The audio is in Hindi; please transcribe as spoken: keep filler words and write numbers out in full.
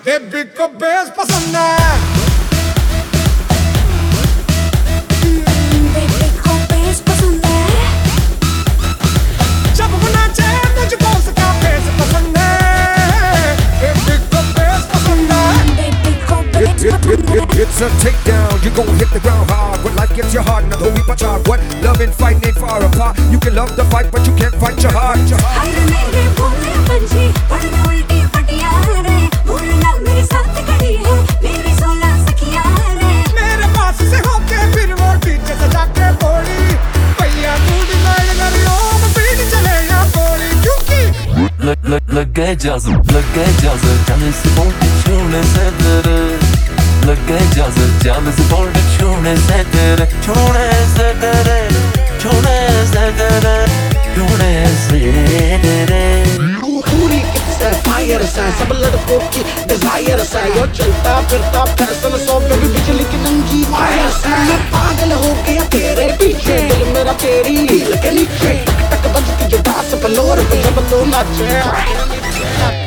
बेबी को बेस पसंद है, बेबी को बेस पसंद है, जब वो नाचे मुझको उसका बेस पसंद है, बेबी को बेस पसंद है, बेबी को बेस पसंद है। It's a takedown, you gon' hit the ground hard. When life gets you hard, now don't be much hard. What? Love and fight ain't far apart. You can love the fight, but you can't fight your heart. हाय मेरे भोले पंछी, पढ़ना उल्टी पटिया रे, भूलना मेरे साथ खड़ी है, मेरी सोलह सखियां रे। मेरे पास से होके फिर वो पीछे से जाके बोली, भैया तू डिसाइड कर लो, मैं पीट चले या गोली, क्योंकि लग लग लग गए जाज़ब, लग गए जाज़ब, जाने से बोल के छूने से तेरे, लग गए जाज़ब, जाने से बोल के छूने से तेरे, छूने से तेरे, छूने से तेरे, छूने से तेरे। पूरी किससे फायर सा, सब लड़कों की डिजायर सा, यो चलता फिरता फैशन सो पे भी बिजली की नंगी वायर सा। मैं पागल हो गया तेरे पीछे, दिल मेरा तेरी हील के नीचे, टक टक बजती जो बास फ्लोर पे जब तू नाचे।